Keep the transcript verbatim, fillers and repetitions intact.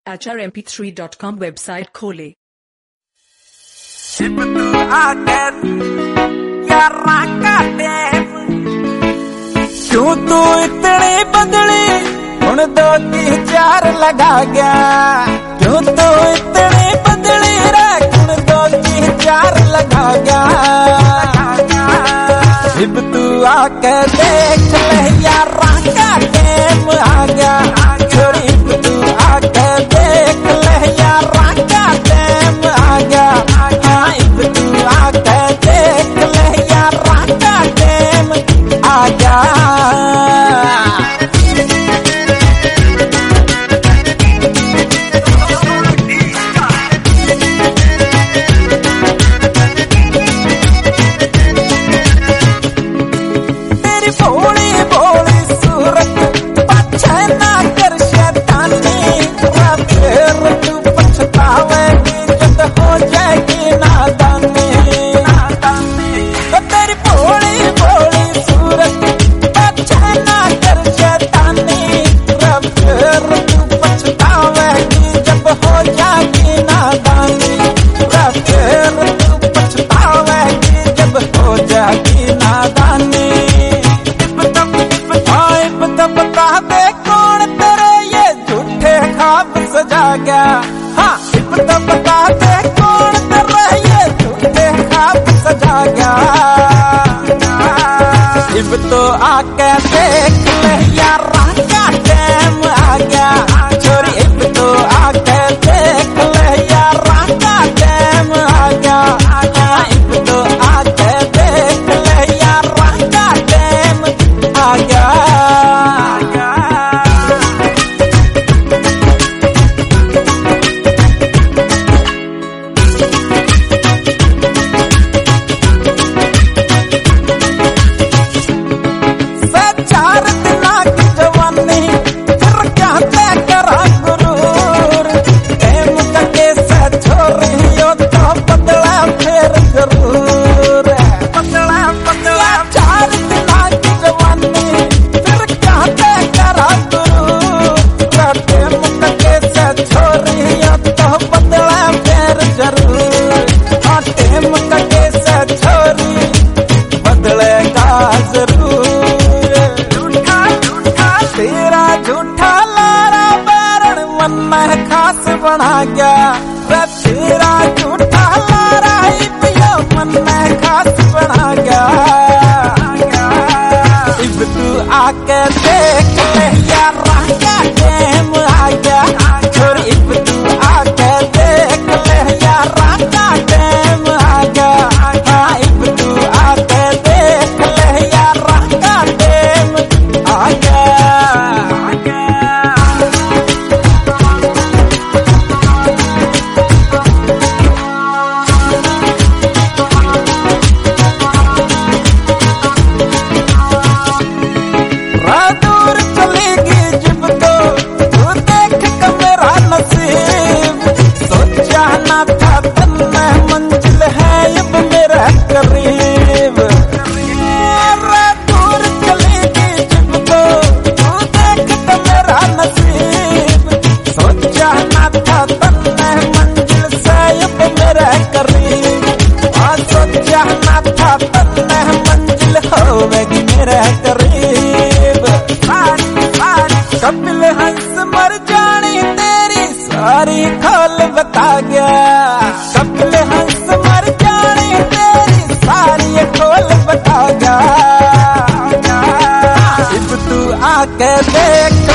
H R M P three dot com website खोले। क्यों तू इतनी बदली हुण दो की चार लगा गया, क्यों तू इतनी बदली रे हुण दो की चार लगा गया। इब तू आके देख ले यारा का टेम आ गया, छोरी इब तू आके देख ले यारा का टेम आ गया। हाँ इब तू आके देख ले यारा का टेम आ गया। हाँ इब तो बता दे कौन तेरा ये झूठे ख्वाब सजा गया। इब तो आके देख ले यारा का टेम आ गया, छोरी इब तो आके देख ले यारा का टेम आ गया। हाँ इब तो आके देख ले यारा का टेम आ गया। खास बना गया वे तेरा झूठा लारा पिया मन में खास बना गया। इब तू आके देख ले यारा का टेम आ गया, छोरी इब तू आके देख ले यारा का टेम आ गया। हाँ इब तू आके देख ले यारा का टेम आ गया। कपिल हंस मर जानी तेरी सारी खोल बता गया, कपिल हंस मर जानी तेरी सारी खोल बता गया। इब तू आके देख